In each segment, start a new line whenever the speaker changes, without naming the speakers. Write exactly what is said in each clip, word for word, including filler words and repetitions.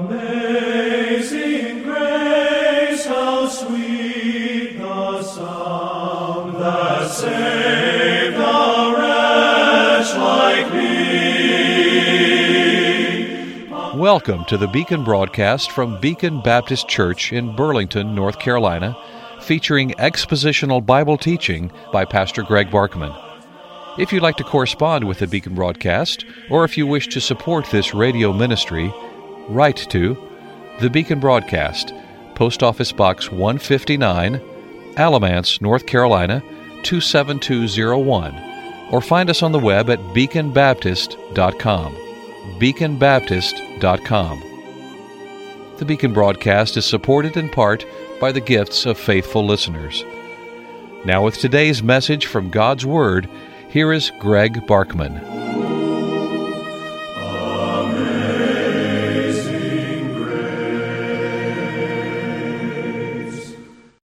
Amazing grace, how sweet the sound that saved a wretch like me.
Welcome to the Beacon broadcast from Beacon Baptist Church in Burlington, North Carolina, featuring expositional Bible teaching by Pastor Greg Barkman. If you'd like to correspond with the Beacon broadcast, or if you wish to support this radio ministry, write to the Beacon Broadcast, Post Office Box one fifty-nine, Alamance, North Carolina, two seven two zero one, or find us on the web at beacon baptist dot com. beacon baptist dot com. The Beacon broadcast is supported in part by the gifts of faithful listeners. Now with today's message from God's Word, here is Greg Barkman.
Amazing grace.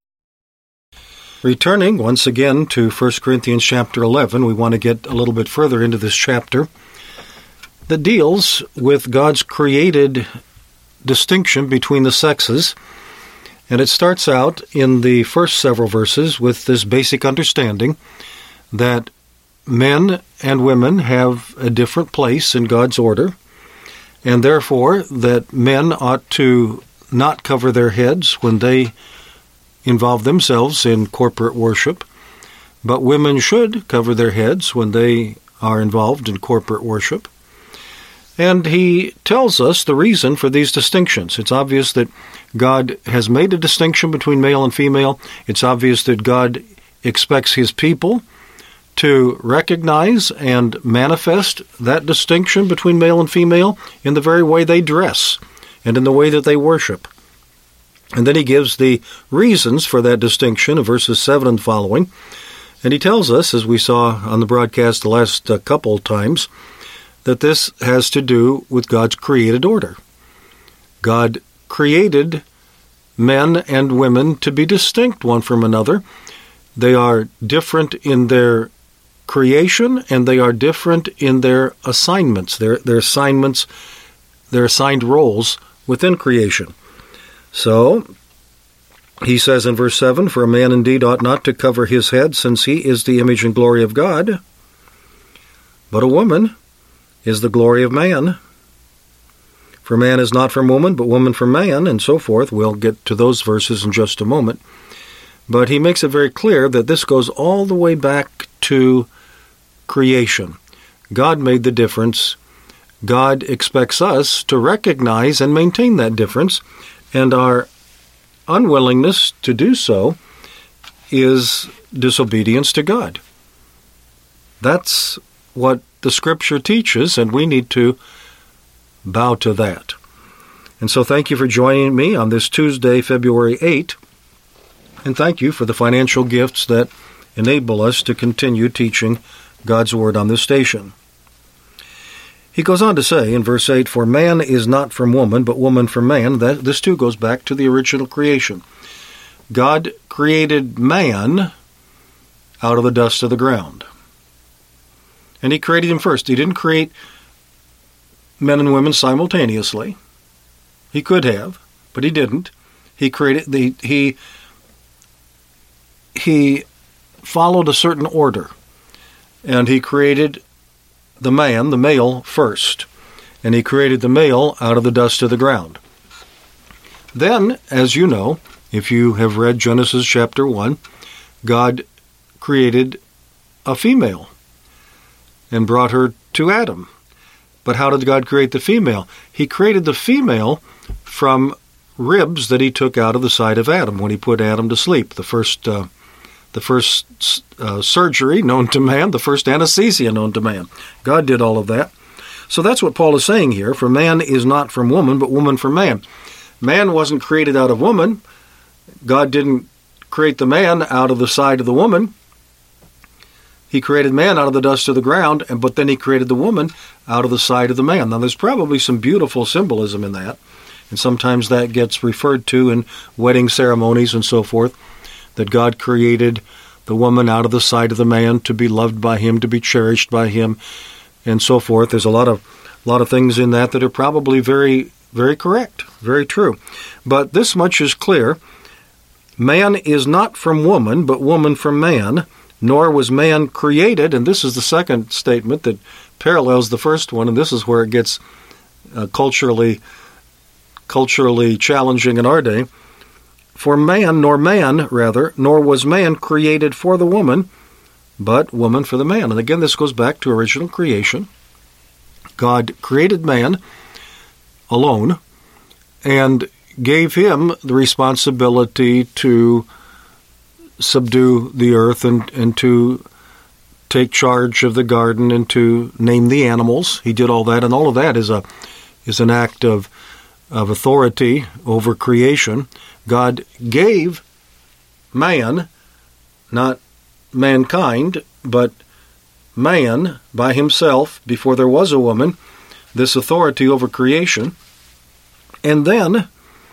Returning once again to First Corinthians chapter eleven, we want to get a little bit further into this chapter that deals with God's created distinction between the sexes. And it starts out in the first several verses with this basic understanding that men and women have a different place in God's order, and therefore that men ought to not cover their heads when they involve themselves in corporate worship, but women should cover their heads when they are involved in corporate worship. And he tells us the reason for these distinctions. It's obvious that God has made a distinction between male and female. It's obvious that God expects his people to recognize and manifest that distinction between male and female in the very way they dress and in the way that they worship. And then he gives the reasons for that distinction in verses seven and following. And he tells us, as we saw on the broadcast the last uh, couple of times, that this has to do with God's created order. God created men and women to be distinct one from another. They are different in their creation, and they are different in their assignments, their, their assignments, their assigned roles within creation. So, he says in verse seven, "For a man indeed ought not to cover his head, since he is the image and glory of God, but a woman is the glory of man. For man is not from woman, but woman from man," and so forth. We'll get to those verses in just a moment. But he makes it very clear that this goes all the way back to creation. God made the difference. God expects us to recognize and maintain that difference, and our unwillingness to do so is disobedience to God. That's what the Scripture teaches, and we need to bow to that. And so thank you for joining me on this Tuesday, February eighth, and thank you for the financial gifts that enable us to continue teaching God's Word on this station. He goes on to say in verse eight, "For man is not from woman, but woman from man." That, this too goes back to the original creation. God created man out of the dust of the ground. And he created him first. He didn't create men and women simultaneously. He could have, but he didn't. He created the he he followed a certain order. And he created the man, the male, first. And he created the male out of the dust of the ground. Then, as you know, if you have read Genesis chapter one, God created a female and brought her to Adam. But how did God create the female? He created the female from ribs that he took out of the side of Adam when he put Adam to sleep. The first uh, the first uh, surgery known to man, the first anesthesia known to man. God did all of that. So that's what Paul is saying here. For man is not from woman, but woman from man. Man wasn't created out of woman. God didn't create the man out of the side of the woman. He created man out of the dust of the ground, and but then he created the woman out of the side of the man. Now, there's probably some beautiful symbolism in that, and sometimes that gets referred to in wedding ceremonies and so forth, that God created the woman out of the side of the man to be loved by him, to be cherished by him, and so forth. There's a lot of a lot of things in that that are probably very very correct, very true. But this much is clear. Man is not from woman, but woman from man, nor was man created, and this is the second statement that parallels the first one, and this is where it gets uh, culturally culturally challenging in our day. For man, nor man, rather, nor was man created for the woman, but woman for the man. And again, this goes back to original creation. God created man alone and gave him the responsibility to subdue the earth and, and to take charge of the garden and to name the animals. He did all that, and all of that is a is an act of of authority over creation. God gave man, not mankind, but man by himself, before there was a woman, this authority over creation. And then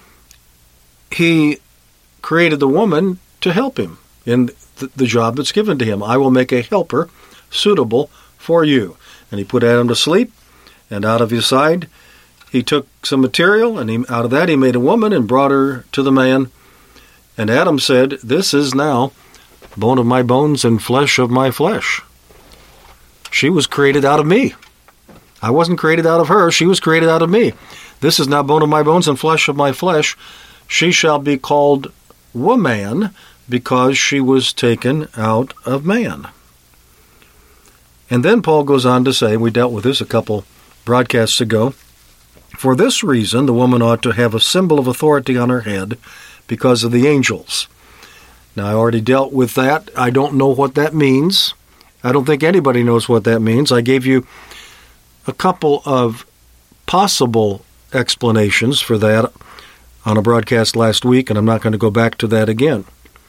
he created the woman to help him in th- the job that's given to him. I will make a helper suitable for you. And he put Adam to sleep, and out of his side he took some material, and he, out of that he made a woman and brought her to the man. And Adam said, "This is now bone of my bones and flesh of my flesh." She was created out of me. I wasn't created out of her. She was created out of me. This is now bone of my bones and flesh of my flesh. She shall be called woman, because she was taken out of man. And then Paul goes on to say, we dealt with this a couple broadcasts ago, for this reason the woman ought to have a symbol of authority on her head because of the angels. Now, I already dealt with that. I don't know what that means. I don't think anybody knows what that means. I gave you a couple of possible explanations for that on a broadcast last week, and I'm not going to go back to that again.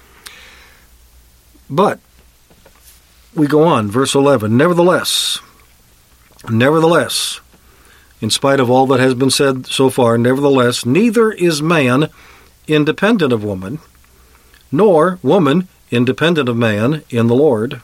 But we go on, verse eleven. Nevertheless, nevertheless, in spite of all that has been said so far, nevertheless, neither is man independent of woman, nor woman independent of man in the Lord.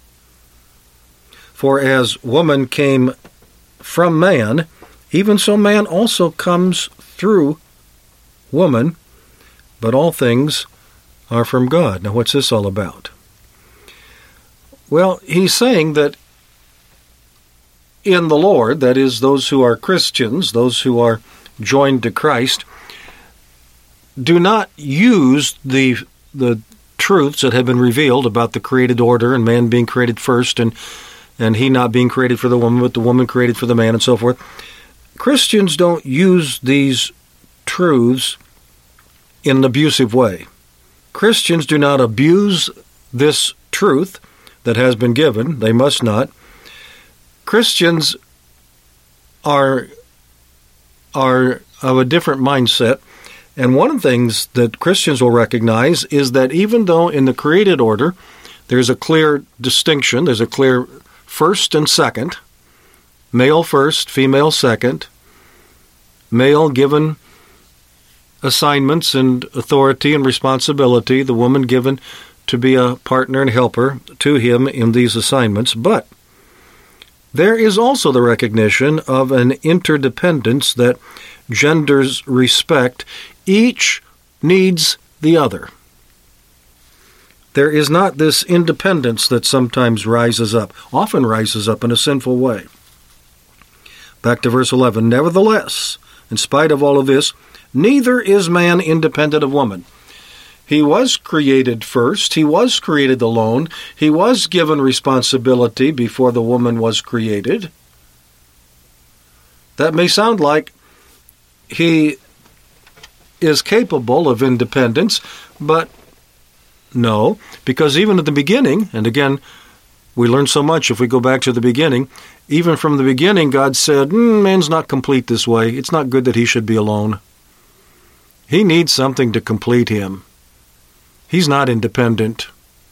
For as woman came from man, even so man also comes through woman, but all things are from God. Now, what's this all about? Well, he's saying that in the Lord, that is, those who are Christians, those who are joined to Christ, do not use the the truths that have been revealed about the created order and man being created first and, and he not being created for the woman, but the woman created for the man and so forth. Christians don't use these truths in an abusive way. Christians do not abuse this truth that has been given. They must not. Christians are, are of a different mindset. And one of the things that Christians will recognize is that even though in the created order there's a clear distinction, there's a clear first and second, male first, female second, male given assignments and authority and responsibility, the woman given to be a partner and helper to him in these assignments. But there is also the recognition of an interdependence that genders respect. Each needs the other. There is not this independence that sometimes rises up, often rises up in a sinful way. Back to verse eleven. Nevertheless, in spite of all of this, neither is man independent of woman. He was created first. He was created alone. He was given responsibility before the woman was created. That may sound like he is capable of independence, but no, because even at the beginning, and again, we learn so much if we go back to the beginning, even from the beginning, God said, mm, man's not complete this way. It's not good that he should be alone. He needs something to complete him. He's not independent.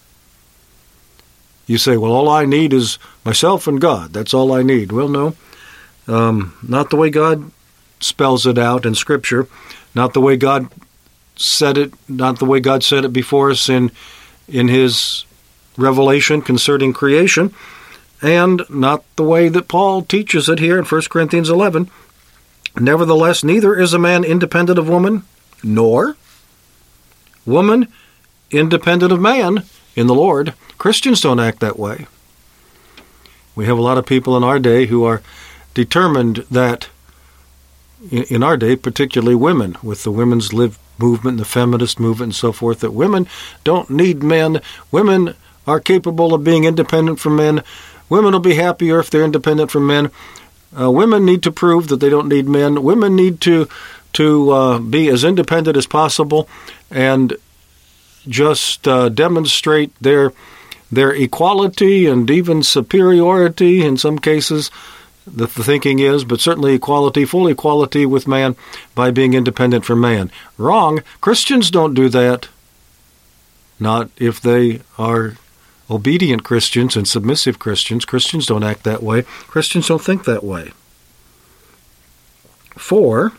You say, well, all I need is myself and God. That's all I need. Well, no, um, not the way God spells it out in Scripture, not the way God said it, not the way God said it before us in in His revelation concerning creation, and not the way that Paul teaches it here in First Corinthians eleven. Nevertheless, neither is a man independent of woman, nor woman independent of man in the Lord. Christians don't act that way. We have a lot of people in our day who are determined that, in our day, particularly women, with the women's live movement, the feminist movement and so forth, that women don't need men. Women are capable of being independent from men. Women will be happier if they're independent from men. Uh, women need to prove that they don't need men. Women need to to uh, be as independent as possible and just uh, demonstrate their their equality and even superiority in some cases, the, the thinking is, but certainly equality, full equality with man by being independent from man. Wrong. Christians don't do that. Not if they are obedient Christians and submissive Christians. Christians don't act that way. Christians don't think that way. For,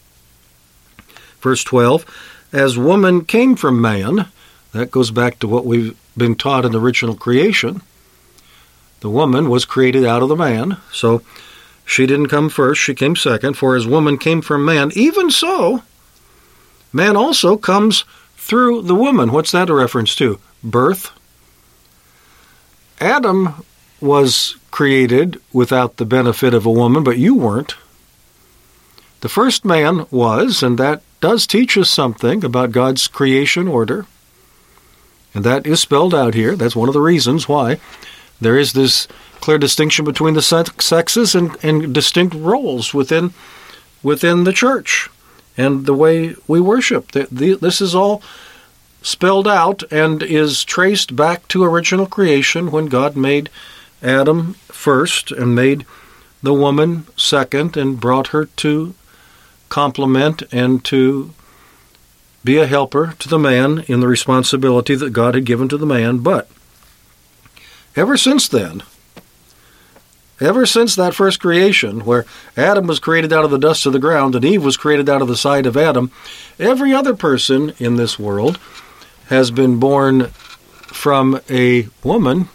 verse twelve, as woman came from man, that goes back to what we've been taught in original creation. The woman was created out of the man, so she didn't come first, she came second. For as woman came from man, even so, man also comes through the woman. What's that a reference to? Birth. Adam was created without the benefit of a woman, but you weren't. The first man was, and that does teach us something about God's creation order. And that is spelled out here. That's one of the reasons why there is this clear distinction between the sexes and, and distinct roles within within the church and the way we worship. The, the, this is all spelled out and is traced back to original creation when God made Adam first and made the woman second and brought her to complement and to be a helper to the man in the responsibility that God had given to the man. But ever since then, ever since that first creation, where Adam was created out of the dust of the ground and Eve was created out of the side of Adam, every other person in this world has been born from a woman.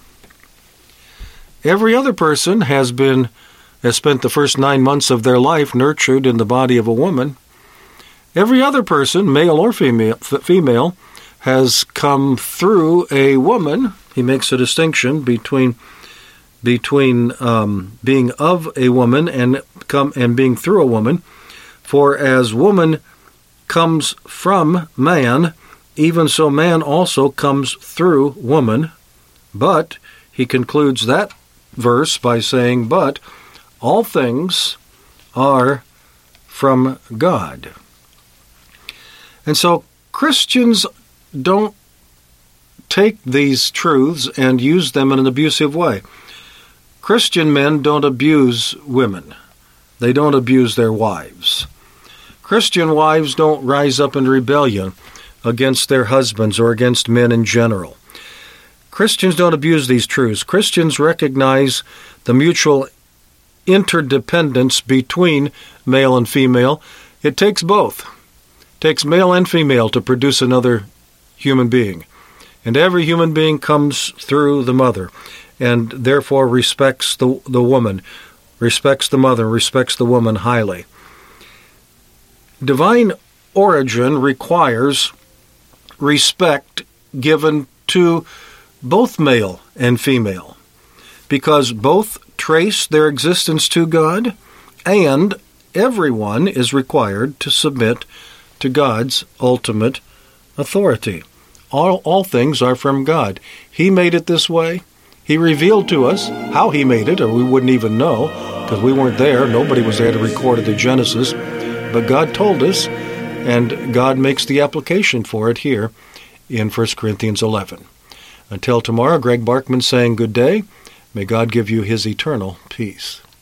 Every other person has been has spent the first nine months of their life nurtured in the body of a woman. Every other person, male or female, female, has come through a woman. He makes a distinction between between um, being of a woman and come and being through a woman. For as woman comes from man, even so man also comes through woman. But he concludes that verse by saying, but all things are from God. And so Christians don't take these truths and use them in an abusive way. Christian men don't abuse women. They don't abuse their wives. Christian wives don't rise up in rebellion against their husbands or against men in general. Christians don't abuse these truths. Christians recognize the mutual interdependence between male and female. It takes both. Takes male and female to produce another human being. And every human being comes through the mother and therefore respects the, the woman, respects the mother, respects the woman highly. Divine origin requires respect given to both male and female because both trace their existence to God and everyone is required to submit to God's ultimate authority. All, all things are from God. He made it this way. He revealed to us how he made it, or we wouldn't even know, because we weren't there. Nobody was there to record the Genesis. But God told us, and God makes the application for it here in First Corinthians eleven. Until tomorrow, Greg Barkman saying good day. May God give you his eternal peace.